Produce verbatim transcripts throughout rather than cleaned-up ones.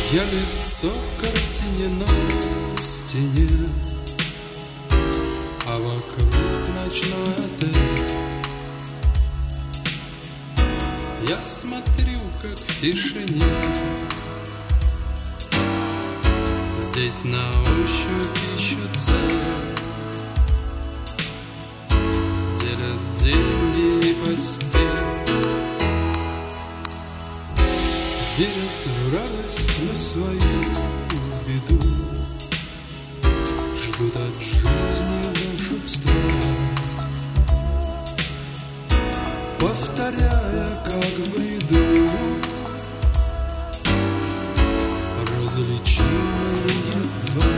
Я лицо в картине на стене, а вокруг ночной отель. Я смотрю, как в тишине здесь на ощупь ищут цель, делят деньги и постель, верят в радость на свою беду, ждут от жизни волшебства, повторяя, как в бреду, различимые едва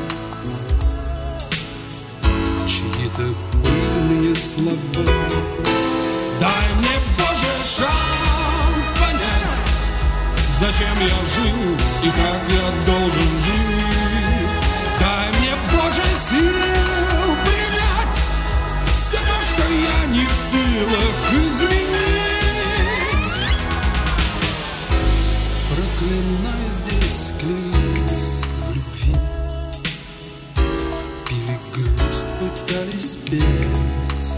чьи-то пыльные слова. Дай мне, Боже, шанс понять, зачем я жил и как я должен жить. Дай мне, Боже, сил принять все то, что я не в силах изменить. Проклиная здесь, клялись в любви, пили грусть, пытались петь,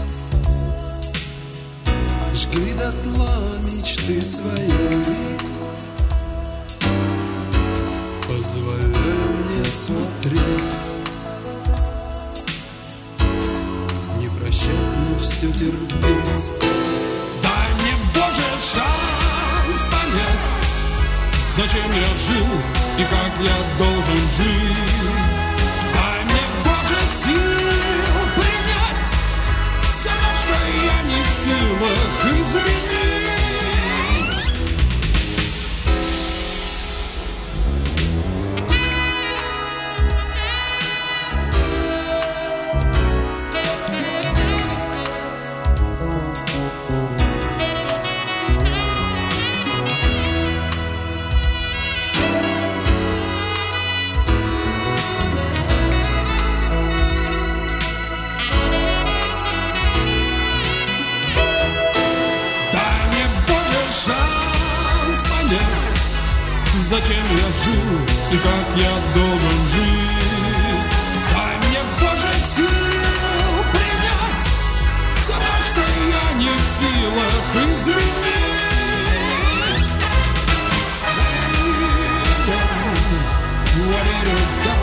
жгли дотла мечты свои, позволяя мне смотреть, не прощать, но все терпеть. Дай мне, Боже, шанс понять, зачем я жил и как я должен жить. Дай мне, Боже, сил принять все то, что я не в силах изменить. Зачем я жил и как я должен жить? Дай мне, Боже, сил принять все то, что я не в силах изменить. What it is,